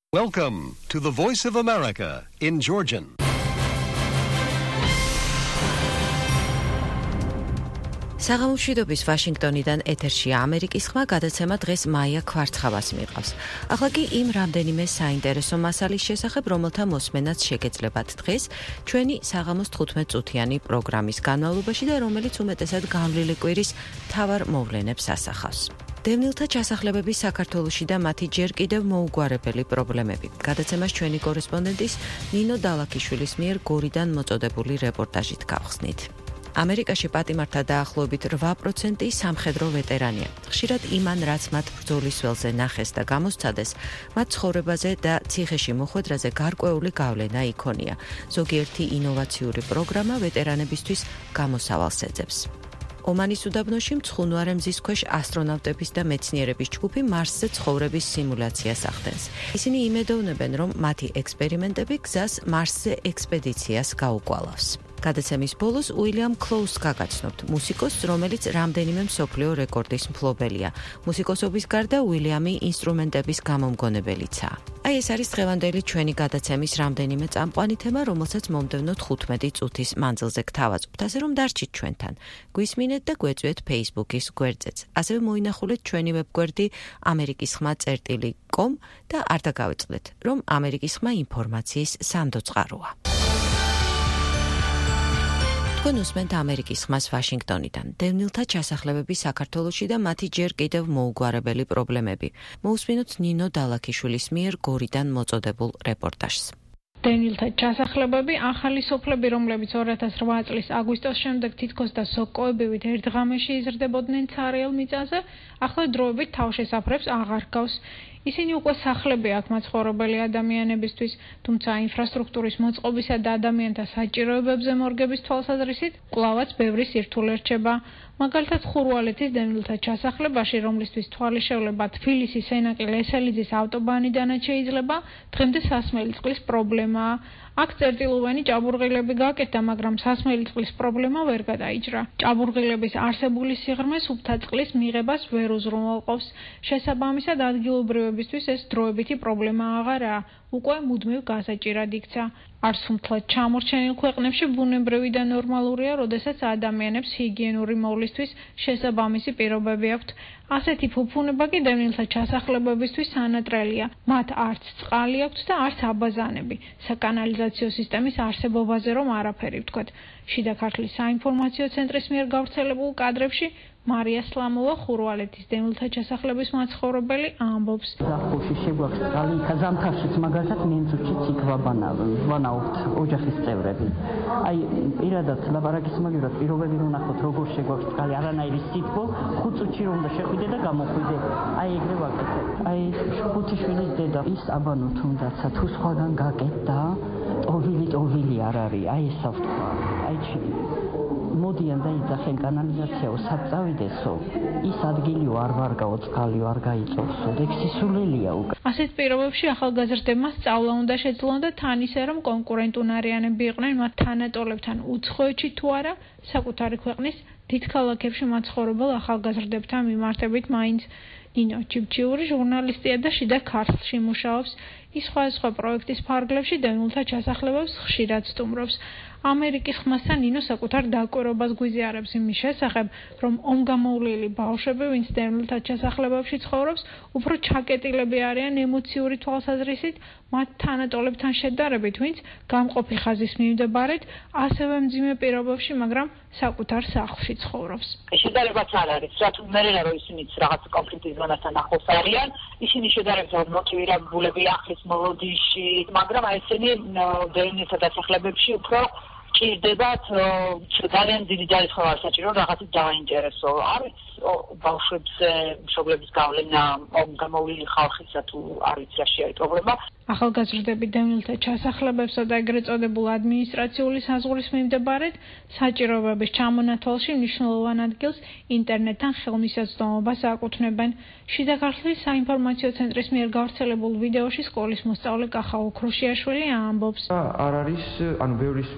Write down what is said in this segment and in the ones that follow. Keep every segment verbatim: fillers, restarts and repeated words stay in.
Welcome to the Voice of America in Georgian. საღამოშვიდობის ვაშინგტონიდან ეთერშია ამერიკის ხმა გადაცემა დღეს მაია ქვარცხავას მიყავს. ახლა კი იმ რამდენიმე საინტერესო მასალის შესახებ, რომელთა მოსმენაც შეგეძლებათ დღეს ჩვენი საღამოს თხუთმეტ წუთიანი პროგრამის განმავლობაში და რომელიც უმეტესად განვლილი კვირის მთავარ მოვლენებს ასახავს. დევნილთა ჩასახლებების საქართველოში და მათი ჯერ კიდევ მოუგვარებელი პრობლემები. გადაცემას ჩვენი კორესპონდენტის ნინო დალაქიშვილის მიერ გორიდან მოწოდებული რეპორტაჟით გავხსნით. ამერიკაში პატიმართა დაახლოებით რვა პროცენტი სამხედრო ვეტერანია. ხშირად იმან, რაც მათ ბრძოლის ველზე ნახეს და გამოსცადეს, მათ ცხოვრებაზე და ციხეში მოხვედრაზე გარკვეული გავლენა იქონია. ზოგიერთი ინოვაციური პროგრამა ვეტერანებისთვის გამოსავალს ეძებს. ომანის უდაბნოში მცხუნვარე მზის ქვეშ ასტრონავტების და მეცნიერების ჯგუფი მარსზე ცხოვრების სიმულაციას ახდენს. ისინი იმედოვნებენ, რომ მათი ექსპერიმენტები გზას მარსზე ექსპედიციას გაუკვალავს. გადაცემის ბოლოს უილიამ კლოუს გაგაცნობთ, მუსიკოსს, რომელიც რამდენიმე მსოფლიო რეკორდის მფლობელია. მუსიკოსობის გარდა უილიამი ინსტრუმენტების გამომგონებელიცაა. აი ეს არის დღევანდელი ჩვენი გადაცემის რამდენიმე წამყვანი თემა, რომელსაც მომდევნო თხუთმეტი წუთის მანძილზე გთავაზობთ, ასე რომ დარჩით ჩვენთან. გვისმინეთ და გვეწვიეთ Facebook-ის გვერდზეც. ასევე მოინახულეთ ჩვენი ვებგვერდი ამერიკის ხმა წერტილი კომ და არ დაგავიწყდეთ, რომ ამერიკის ხმა ინფორმაციის სანდოწყაროა. თქვენ უსმენთ ამერიკის ხმას ვაშინგტონიდან. დევნილთა ჩასახლებები საქართველოში და მათი ჯერ კიდევ მოუგვარებელი პრობლემები. მოусმინოთ ნინო დალაქიშვილის მიერ გორიდან მოწოდებულ რეპორტაჟს. დევნილთა ჩასახლებები ახალი სოფლები, რომლებიც ორი ათას რვა წლის აგვისტოს შემდეგ თითქოს და სოკოებივით ერთ ღამეში იზრდებოდნენ ცარიელ მიწაზე, ახლა დროებით თავშესაფრებს აღარ გავს. ისინი უკვე სახლები აქვს მაცხოვრებელი ადამიანებისთვის, თუმცა ინფრასტრუქტურის მოწყობისა და ადამიანთა საჭიროებებზე მორგების თვალსაზრისით კვლავაც ბევრი სირთულე რჩება. მაგალითად, ხურვალეთის დევნილთა ჩასახლებაში, რომლისთვის თვალიშევლება თბილისის სენაკი ლესელიძის ავტობანიდანაც შეიძლება, დღემდე სასმელი წყლის პრობლემაა. აქ წერტილოვანი ჭაბურღილები გაკეთდა, მაგრამ სასმელი წყლის პრობლემა ვერ გადაიჭრა. ჭაბურღილების არსებული სიღრმე სუფთა წყლის მიღებას ვერ უზრუნველყოფს. შესაბამისად, ადგილობრივებისთვის ეს დროებითი პრობლემა აღარაა, უკვე მუდმივ გასაჭირად იქცა. არსუმთლად ჩამორჩენილ ქვეყნებში ბუნებრივი და ნორმალურია, როდესაც ადამიანებს ჰიგიენური მოვლისთვის შესაბამისი პირობები აქვთ. ასეთი ფუფუნება კი დევნილთა ჩასახლებებისთვის ანატრელია. მათ არც წყალი აქვთ და არც აბაზანები. საკანალიზაციო სისტემის არსებობაზე რომ არაფერი ვთქვათ. შიდა ქართლის საინფორმაციო ცენტრის მიერ გავრცელებულ კადრებში მარია სლამოვა, ხურვალეთის დევნილთა ჩასახლების მაცხოვრებელი, ამბობს. ზაფხულში შეგვაქვს წყალი, იქა ზამთარშიც მაგალითად მენძურშიც იქ ვანაობთ ოჯახის წევრები. აი, პირადად ლაპარაკის მაგივრად პირობები რომ ნახოთ, როგორ შეგვაქვს წყალი, არანაირი სითბო, ხუთ წუთში რომ და შეხვიდე და გამოხვიდე. აი, ეგრე ვაკეთებ. აი, ხუთი შვილის დედა, ის აბანო თუნდაც თუ სხვაგან გაკეთდა, ტოვილი ტოვილი არ არის. აი, ესა ვთქვა. აი, მოდიან და იძახენ კანალიზაციაო საწავიდესო, ის ადგილიო არ ვარგაო, წყალიო არ გაიწოვსო, დექსისულელია უკვე. ასეთ პირობებში ახალგაზრდებმა სწავლა უნდა შეძლონ და თან ისე რომ კონკურენტუნარიანები იყვნენ მათ თანატოლებთან უცხოეთში თუ არა, საკუთარი ქვეყნის დიდ ქალაქებში მაცხოვრებელ ახალგაზრდებთან მიმართებით მაინც. ნინო ჩიბჩიური ჟურნალისტია და შიდა ქართლში მუშაობს. ის სხვადასხვა პროექტის ფარგლებში დევნილთა ჩასახლებებს ხშირად სტუმრობს. ამერიკის ხმასთან ნინო საკუთარ დაკვირვებას გვიზიარებს იმის შესახებ, რომ ომგამოვლილი ბავშვები, ვინც დევნილთა ჩასახლებებში ცხოვრობს, უფრო ჩაკეტილები არიან ემოციური თვალსაზრისით მათ თანატოლებთან შედარებით, ვინც გამყოფი ხაზის მიმდებარედ ასევე მძიმე პირობებში, მაგრამ საკუთარ სახლში ცხოვრობს. შედარებაც არ არის, რა თქმა უნდა, რომ ისინიც რაღაც კონფლიქტის ზონასთან ახლოს არიან, ისინი შედარებულად მოტივირებულები ახლის მოლოდიში, მაგრამ აი ესენი დევნილთა ჩასახლებებში უფრო ჭირდებათ ძალიან დიდი ძალისხმევა არ საჭირო რაღაცით დაინტერესო. არის ბავშვებზე მშობლების გავლენა გამოვლილი ხალხისა თუ არ ვიცი რა შეარი პრობლემა. ახალგაზრდები დევნილთა ჩასახლებებსა და ეგრეთ წოდებულ ადმინისტრაციული საზღვრის მიმდებარედ საჭიროებების ჩამონათვალში მნიშვნელოვან ადგილს ინტერნეტთან ხელმისაწვდომობას აკუთვნებენ. შიდა ქართლის საინფორმაციო ცენტრის მიერ გავრცელებულ ვიდეოში სკოლის მოსწავლე კახა ოქროშიაშვილი ამბობს. არ არის, ანუ ბევრი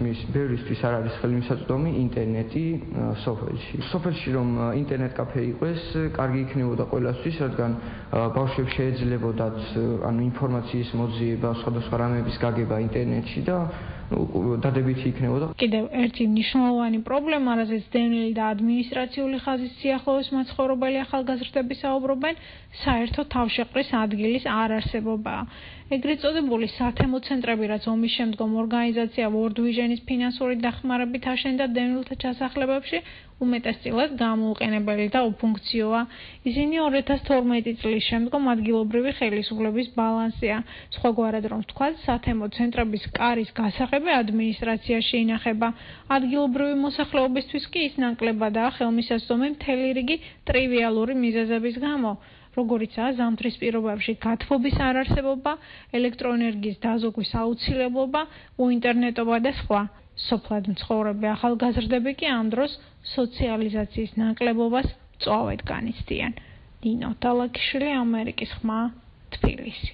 ბევრისთვის არ არის ხელმისაწვდომი ინტერნეტი სოფელში. სოფელში რომ ინტერნეტ კაფე იყოს, კარგი იქნებოდა ყველასთვის, რადგან ბავშვებს შეეძლებოდათ ანუ ინფორმაციის მოძიება, სხვადასხვა რამების გაგება ინტერნეტში და დადებითი იქნებოდა. კიდევ ერთი მნიშვნელოვანი პრობლემა, რაზეც დევნილი და ადმინისტრაციული ხაზის სიახლოვეს მაცხოვრებელი ახალგაზრდები საუბრობენ, საერთო თავშეყრის ადგილის არ არსებობაა. ეგრეთ წოდებული სათემო ცენტრები, რაც ომის შემდგომ ორგანიზაცია World Vision-ის ფინანსური დახმარებით აშენდა დევნილთა ჩასახლებებში, უმეტესწილად გამოუყენებელი და უფუნქციოა. ისინი ორი ათას თორმეტი წლის შემდგომ ადგილობრივი ხელისუფლების ბალანსია. სხვაგვარად რომ ვთქვათ, სათემო ცენტრების კარის გასაღები ადმინისტრაციაში ინახება. ადგილობრივი მოსახლეობისთვის კი ის ნაკლებადაა ხელმისაწვდომი მთელი რიგი ტრივიალური მიზეზების გამო. როგორიცაა ზამთრის პირობებში გათბობის არარსებობა, ელექტროენერგიის დაზოგვის აუცილებლობა, უინტერნეტობა და სხვა. სოფლად მცხოვრები ახალგაზრდები კი ამ დროს სოციალიზაციის ნაკლებობას მწვავედ განიცდიან. ნინო დალაკიშვილი, ამერიკის ხმა, თბილისი.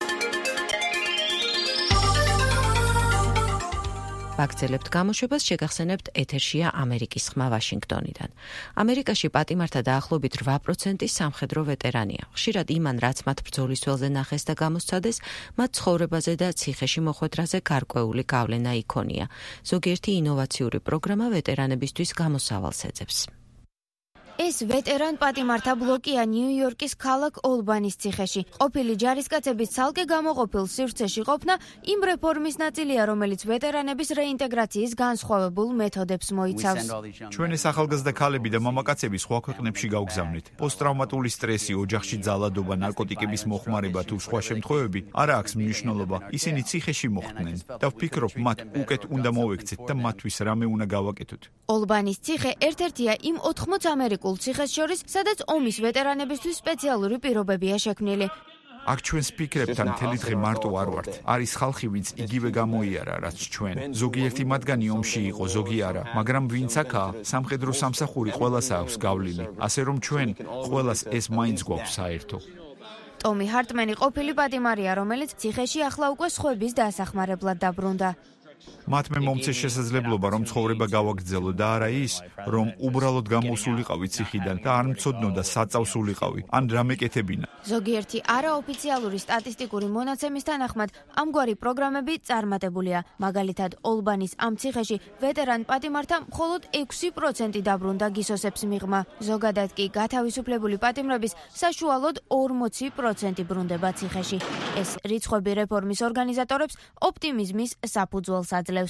ვაგრძელებთ გამოშვებას, შეგახსენებთ ეთერშია ამერიკის ხმა ვაშინგტონიდან. ამერიკაში პატიმართა დაახლოებით რვა პროცენტი სამხედრო ვეტერანია. ხშირად იმან, რაც მათ ბრძოლის ველზე ნახეს და გამოსცადეს, მათ ცხოვრებაზე და ციხეში მოხვედრაზე გარკვეული გავლენა იქონია. ზოგიერთი ინოვაციური პროგრამა ვეტერანებისთვის გამოსავალს ეძებს. ეს ვეტერან პატიმართა ბლოკია ნიუ-იორკის ქალაქ ოლბანის ციხეში. ყოფილი ჯარისკაცების ცალკე გამოყოფილ სივრცეში ყოფნა იმ რეფორმის ნაწილია, რომელიც ვეტერანების რეინტეგრაციის განსხვავებულ მეთოდებს მოიცავს. ჩვენ ეს ახალგაზრდა ქალები და მამაკაცები სხვა ქვეყნებში გავგზავნით. პოსტტრავმატული სტრესი, ოჯახში ძალადობა, ნარკოტიკების მოხმარება თუ სხვა შემთხვევები არ აქვს მნიშვნელობა. ისინი ციხეში მოხვდნენ და ვფიქრობ, მათ უკეთ უნდა მოვექცეთ და მათთვის რამე უნდა გავაკეთოთ. ოლბანის ციხე ერთ-ერთია იმ ოთხმოც ამერიკულ ციხეს შორის, სადაც ომის ვეტერანებისთვის სპეციალური პირობებია შექმნილი. აქ ჩვენს ფიქრებთან მთელი დღე მარტო არ ვართ. არის ხალხი, ვინც იგივე გამოიარა, რაც ჩვენ. ზოგიერთი მათგანი ომში იყო, ზოგი არა, მაგრამ ვინც აქაა, სამხედრო სამსახური ყველას აქვს გავლილი. ასე რომ ჩვენ ყველას ეს მაინც გვაქვს საერთო. ტომი ჰარტმენი ყოფილი პატიმარია, რომელიც ციხეში ახლა უკვე სხვების დასახმარებლად დაბრუნდა. მათ მე მომცეს შესაძლებლობა, რომ ცხოვრება გავაგრძელო და არა ის, რომ უბრალოდ გამოსულიყავი ციხიდან და არ მცოდნოდა საწავსულიყავი, ან რამე კეთებინა. ზოგიერთი არაოფიციალური სტატისტიკური მონაცემის თანახმად, ამგვარი პროგრამები წარმატებულია. მაგალითად, ოლბანის ამ ციხეში ვეტერან პატიმართა მხოლოდ ექვსი პროცენტი დაბრუნდა გისოსებს მიღმა. ზოგადად კი გათავისუფლებული პატიმრების საშუალოდ ორმოცი პროცენტი ბრუნდება ციხეში. ეს რიცხვები რეფორმის ორგანიზატორებს ოპტიმიზმის საფუძველს აძლევს.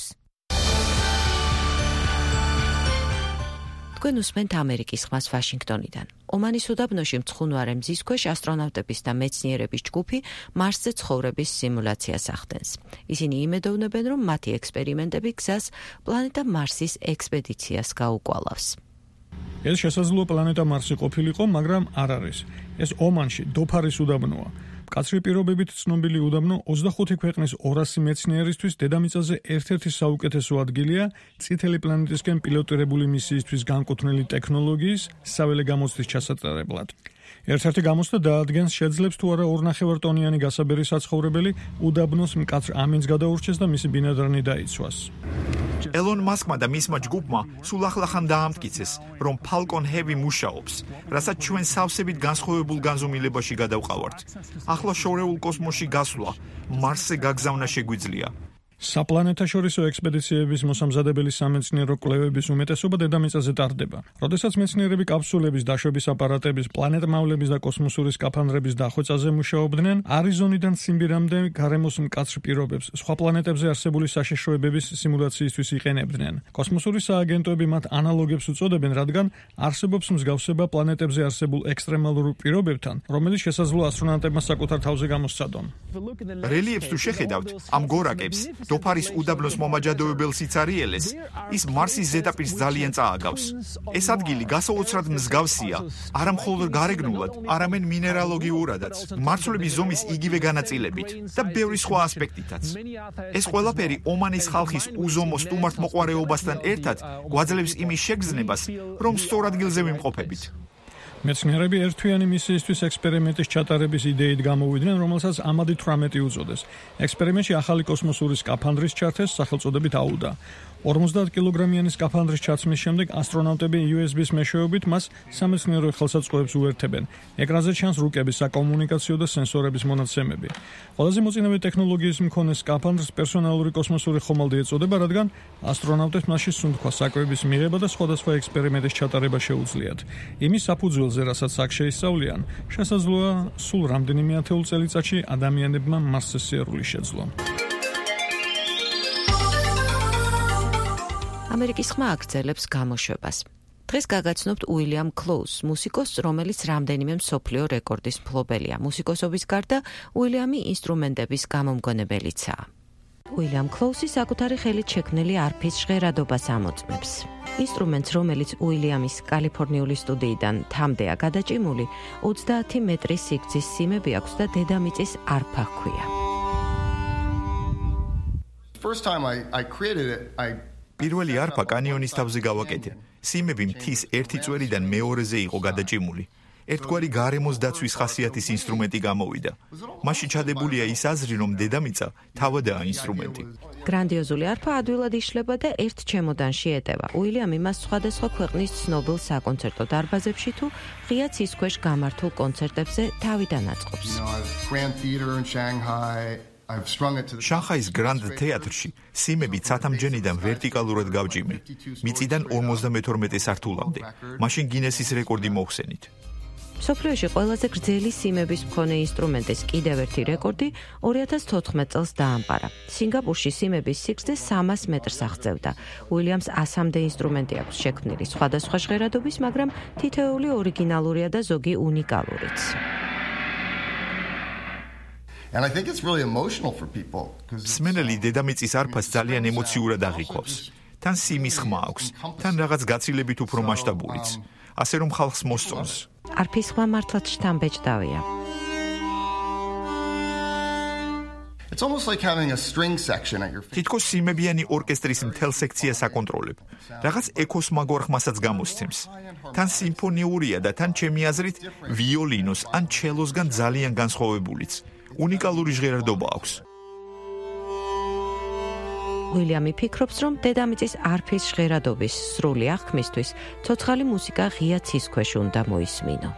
თქვენ უსმენთ ამერიკის ხმას ვაშინგტონიდან. ომანის უდაბნოში მცხუნვარე მზის ქვეშ ასტრონავტების და მეცნიერების ჯგუფი მარსზე ცხოვრების სიმულაციას ახდენს. ისინი იმედოვნებენ, რომ მათი ექსპერიმენტები გზას პლანეტა მარსის ექსპედიციას გაუკვალავს. ეს შესაძლოა პლანეტა მარსი ყოფილიყო, მაგრამ არ არის. ეს ომანში დოფარის უდაბნოა. მკაცრი პირობებით ცნობილი უდაბნო ოცდახუთი ქვეყნის ორასი მეცნიერისთვის დედამიწაზე ერთ-ერთი საუკეთესო ადგილია წითელი პლანეტისკენ პილოტირებული მისიისთვის განკუთვნილი ტექნოლოგიის საველე გამოცდის ჩასატარებლად. ერთ-ერთი გამოცდა დაადგენს, შეძლებს თუ არა ორნახევარტონიანი გასაბერი საცხოვრებელი უდაბნოს მკაცრ ამინს გადაურჩეს და მისი ბინადრანი დაიცვას. ელონ მასკმა და მისმა ჯგუფმა სულ ახლახან დაამტკიცეს, რომ Falcon Heavy მუშაობს, რასაც ჩვენ სავსებით განსხვავებულ განზომილებაში გადავყავართ. ახლა შორეულ კოსმოსში გასვლა, მარსზე გაგზავნა შეგვიძლია. საპლანეტაშორისო ექსპედიციების მოსამზადებელი სამეცნიერო კვლევების უმეტესობა დედამიწაზე ტარდება. როდესაც მეცნიერები კაფსულების დაშვების აპარატების, პლანეტმავლების და კოსმოსური სკაფანდრების დახვეწაზე მუშაობდნენ, არიზონიდან სიმბირამდე გარემოს მკაცრ პირობებს სხვა პლანეტებზე არსებული საშიშროებების სიმულაციისთვის იყენებდნენ. კოსმოსური სააგენტოები მათ ანალოგებს უწოდებენ, რადგან არსებობს მსგავსება პლანეტებზე არსებულ ექსტრემალურ პირობებთან, რომელიც შესაძლოა ასტრონავტებმა საკუთარ თავზე გამოსცადონ. რელიეფს თუ შეხედავთ, ამ გორაკებს დოფარის უდაბნოს მომაჯადოებელ სიცარიელეს, ის მარსის ზედაპირს ძალიან წააგავს. ეს ადგილი გასაოცრად მსგავსია, არა მხოლოდ გარეგნულად, არამედ მინერალოგიურადაც, მარცვლების ზომის იგივე განაწილებით და ბევრი სხვა ასპექტითაც. ეს ყველაფერი ომანის ხალხის უზომო სტუმართმოყვარეობასთან ერთად გვაძლევს იმის შეგრძნებას, რომ სწორ ადგილზე ვიმყოფებით. მეცნიერები ერთთვიანი მისიისთვის ექსპერიმენტის ჩატარების იდეით გამოვიდნენ, რომელსაც ამადი თვრამეტი უწოდეს. ექსპერიმენტში ახალი კოსმოსური სკაფანდრის ჩართეს სახელწოდებით აუდა. ორმოცდაათ კილოგრამიანი სკაფანდრის ჩაცმის შემდეგ ასტრონავტები იუ ეს ბის მეშვეობით მას სამეცნიერო ხელსაწყოებს უერთებენ. ეკრანზე ჩანს რუკების, საკომუნიკაციო და სენსორების მონაცემები. ყველაზე მოწინავე ტექნოლოგიის მქონე სკაფანდრს პერსონალური კოსმოსური ხომალდი ეწოდება, რადგან ასტრონავტებს მასში სუნთქვა, საკვების მიღება და სხვადასხვა ექსპერიმენტის ჩატარება შეუძლიათ. იმის საფუძველზე, რასაც აქ შეისწავლიან, შესაძლოა სულ რამდენიმე ათეულ წელიწადში ადამიანებმა მარსზე სიარული შეძლონ. ამერიკის ხმა აგრძელებს გამოშვებას. დღეს გაგაცნობთ უილიამ კლოუზს, მუსიკოსს, რომელიც რამდენიმე მსოფლიო რეკორდის მფლობელია. მუსიკოსობის გარდა უილიამი ინსტრუმენტების გამომგონებელიცაა. უილიამ კლოუსი საკუთარი ხელით შექმნილი არფის ჟღერადობას ამოწმებს. ინსტრუმენტს, რომელიც უილიამის კალიფორნიული სტუდიიდან თამდეა გადაჭიმული, ოცდაათი მეტრის სიგრძის სიმები აქვს და დედამიწის არფა ჰქვია. First time I I created it, I პირველი არფა კანიონის თავზე გავაკეთე. სიმები მთის ერთი წვერიდან მეორეზე იყო გადაჭიმული. ერთგვარი გარემოს დაცვის ხასიათის ინსტრუმენტი გამოვიდა. მაშინ ჩადებულია ის აზრი, რომ დედამიწა თავადაა ინსტრუმენტი. გრანდიოზული არფა ადვილად იშლება და ერთ ჩემოდანში ეტევა. უილიამი მას სხვადასხვა ქვეყნის ცნობილ საკონცერტო დარბაზებში თუ ღია ცის ქვეშ გამართულ კონცერტებზე თავიდან აწყობს. შანხაის გრანდ თეატრში სიმები ცათამჯენიდან ვერტიკალურად გავჭიმე, მიწიდან ორმოცდამეთორმეტე სართულამდე. მაშინ გინესის რეკორდი მოხსენით. მსოფლიოში ყველაზე გრძელი სიმების მქონე ინსტრუმენტის კიდევ ერთი რეკორდი ორი ათას თოთხმეტ წელს დაამყარა. სინგაპურში სიმების სიგრძე სამას მეტრს აღწევდა. უილიამს ასამდე ინსტრუმენტი აქვს შექმნილი სხვადასხვა ჟღერადობის, მაგრამ თითოეული ორიგინალურია და ზოგი უნიკალურიც. And I think it's really emotional for people because სმენელი დედამიწის არფას ძალიან ემოციურად აღიქვავს. თან სიმის ხმა აქვს, თან რაღაც გაცილებით უფრო მასშტაბურიც. ასე რომ ხალხს მოსწონს. არფის ხმა მართლაც შთამბეჭდავია. It's almost like having a string section at your feet. თითქოს სიმებიანი ორკესტრის მთელ სექციას აკონტროლებ. რაღაც ექოს მაგარ ხმასაც გამოსცემს. თან სიმფონიურია და თან ჩემი აზრით ვიოლინოს ან ჩელოსგან ძალიან განსხვავებულიც. უნიკალური ჟღერადობა აქვს. უილიამი ფიქრობს, რომ დედამიწის არფის ჟღერადობის სრული აღქმისთვის ცოცხალი მუსიკა ღია ცის ქვეშ უნდა მოისმინო.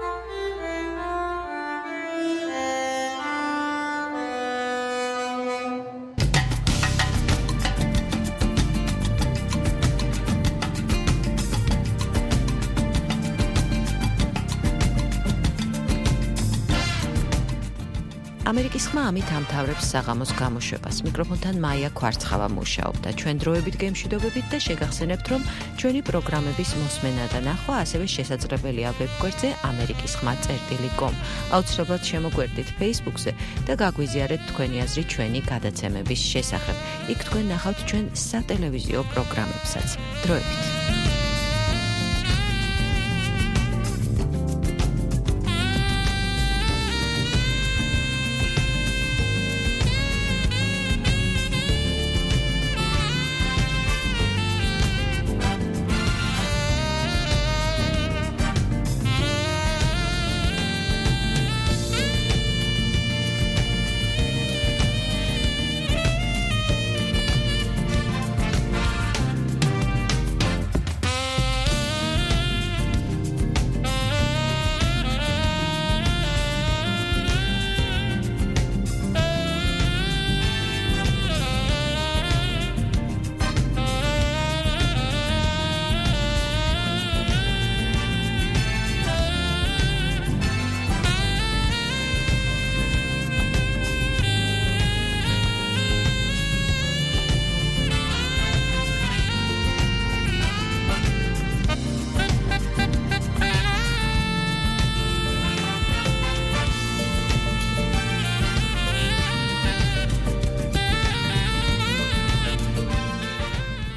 ამერიკის ხმა ამით ამთავრებს საღამოს გამოშვებას. მიკროფონთან მაია ქვარცხავა მუშაობდა. ჩვენ დროებით გემშვიდობებით და შეგახსენებთ, რომ ჩვენი პროგრამების მოსმენა და ნახვა ასევე შესაძლებელია ვებგვერდზე ამერიკის ხმა წერტილი კომ. აუცილებლად შემოგვერდით Facebook-ზე და გაგვიზიარეთ თქვენი აზრი ჩვენი გადაცემების შესახებ. იქ თქვენ ნახავთ ჩვენ სატელევიზიო პროგრამებსაც. დროებით.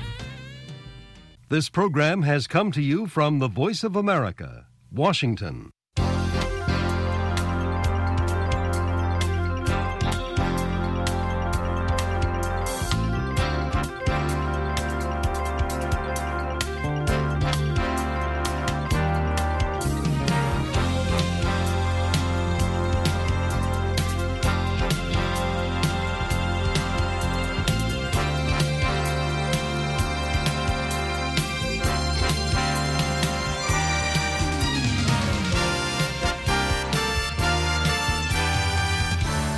This program has come to you from the Voice of America, Washington.